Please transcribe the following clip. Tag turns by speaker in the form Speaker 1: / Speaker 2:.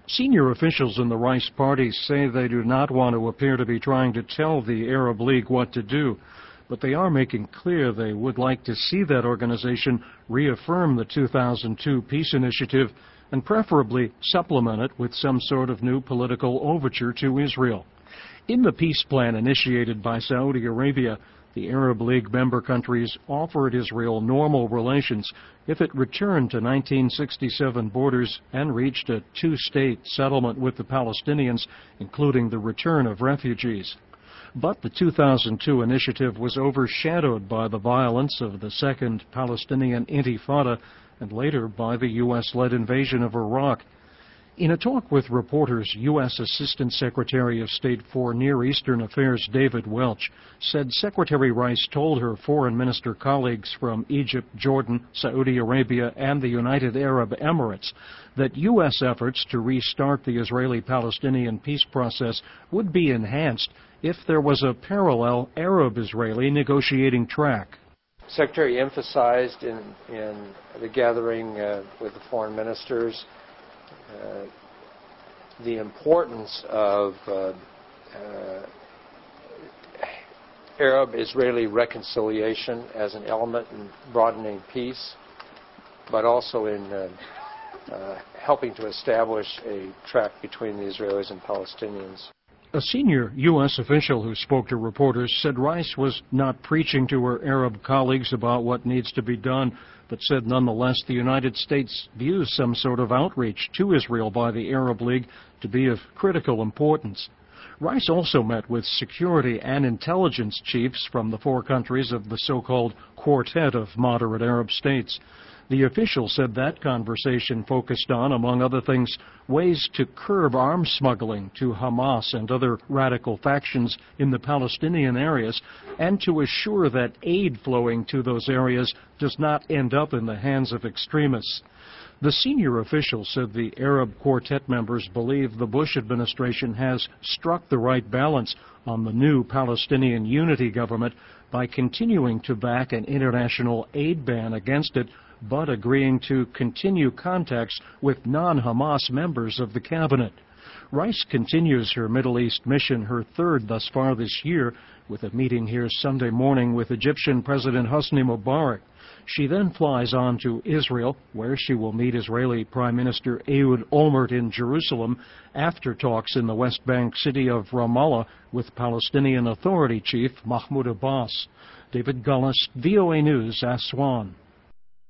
Speaker 1: Senior officials in the Rice party say they do not want to appear to be trying to tell the Arab League what to do, but they are making clear they would like to see that organization reaffirm the 2002 peace initiative and preferably supplement it with some sort of new political overture to Israel. In the peace plan initiated by Saudi Arabia, the Arab League member countries offered Israel normal relations if it returned to 1967 borders and reached a two-state settlement with the Palestinians, including the return of refugees. But the 2002 initiative was overshadowed by the violence of the Second Palestinian Intifada and later by the U.S.-led invasion of Iraq. In a talk with reporters, U.S. Assistant Secretary of State for Near Eastern Affairs David Welch said Secretary Rice told her foreign minister colleagues from Egypt, Jordan, Saudi Arabia, and the United Arab Emirates that U.S. efforts to restart the Israeli-Palestinian peace process would be enhanced if there was a parallel Arab-Israeli negotiating track.
Speaker 2: The Secretary emphasized in the gathering with the foreign ministers the importance of Arab-Israeli reconciliation as an element in broadening peace, but also in helping to establish a track between the Israelis and Palestinians.
Speaker 1: A senior U.S. official who spoke to reporters said Rice was not preaching to her Arab colleagues about what needs to be done, but said nonetheless the United States views some sort of outreach to Israel by the Arab League to be of critical importance. Rice also met with security and intelligence chiefs from the four countries of the so-called Quartet of Moderate Arab States. The official said that conversation focused on, among other things, ways to curb arms smuggling to Hamas and other radical factions in the Palestinian areas and to assure that aid flowing to those areas does not end up in the hands of extremists. The senior official said the Arab Quartet members believe the Bush administration has struck the right balance on the new Palestinian unity government by continuing to back an international aid ban against it, but agreeing to continue contacts with non-Hamas members of the cabinet. Rice continues her Middle East mission, her third thus far this year, with a meeting here Sunday morning with Egyptian President Hosni Mubarak. She then flies on to Israel, where she will meet Israeli Prime Minister Ehud Olmert in Jerusalem after talks in the West Bank city of Ramallah with Palestinian Authority Chief Mahmoud Abbas. David Gullis, VOA News, Aswan.